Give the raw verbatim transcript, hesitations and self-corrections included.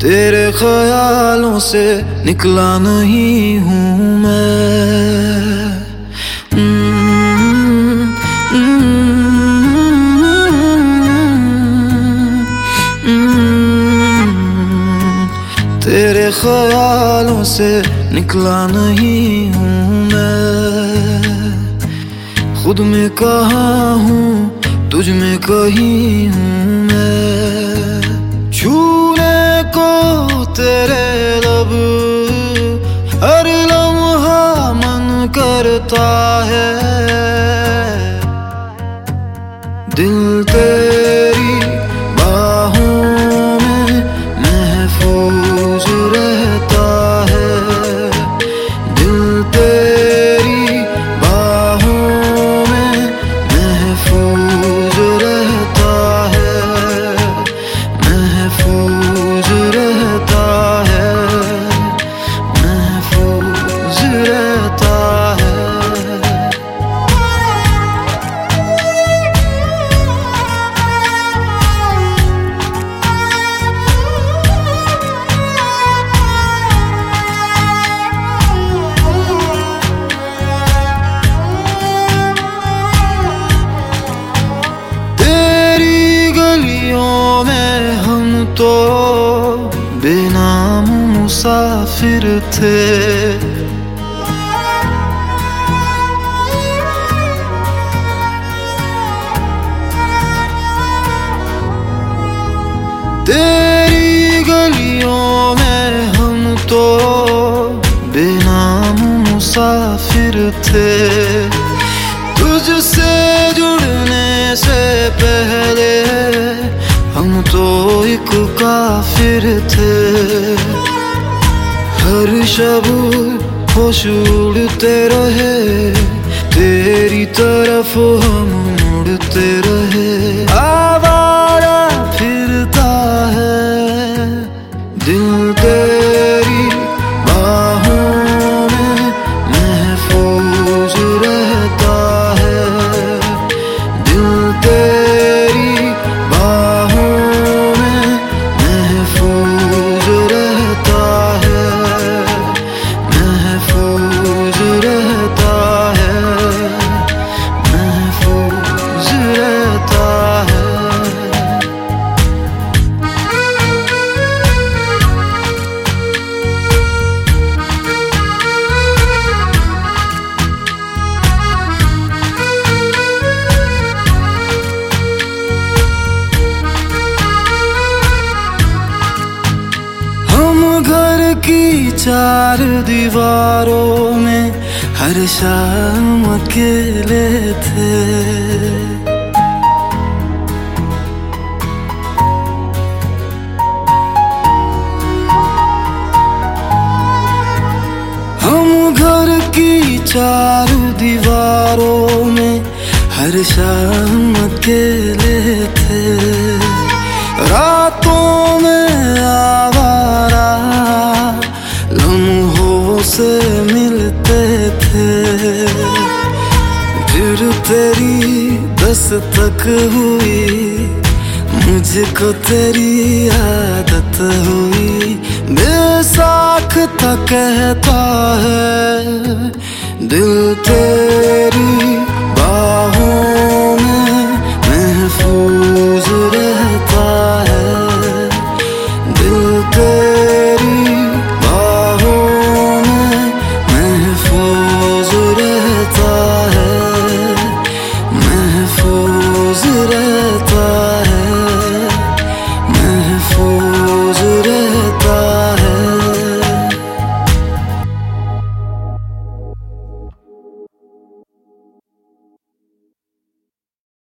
तेरे ख्यालों से निकला नहीं हूँ मैं। तेरे ख्यालों से निकला नहीं हूँ मैं। खुद में कहाँ हूँ, तुझ में कहीं हूँ मैं। छूने को तेरे लब हर लम्हा मन करता है। दिल तेरी बाहों में महफूज रहता है। दिल तेरी बाहों में महफूज रहता है। महफूज रहता है। महफूज रहता है। तो बेनाम मुसाफिर थे। तेरी गलियों में हम तो बेनाम मुसाफिर थे। तुझसे जुड़ने से पहले हम तो एक काफिर थे। हर शब होश उड़ते रहे, तेरी तरफ हम मुड़ते रहे। आवारा फिरता है दिल तेरी बाहों में महफूज रहता है। दिल तेरी की चार दीवारों में हर शाम अकेले थे। हम घर की चार दीवारों में हर शाम अकेले थे। रातों में आवारा लम्हों से मिलते थे। फिर तेरी दस्तक हुई, मुझको तेरी आदत हुई। बेसाख्ता कहता है दिल तेरा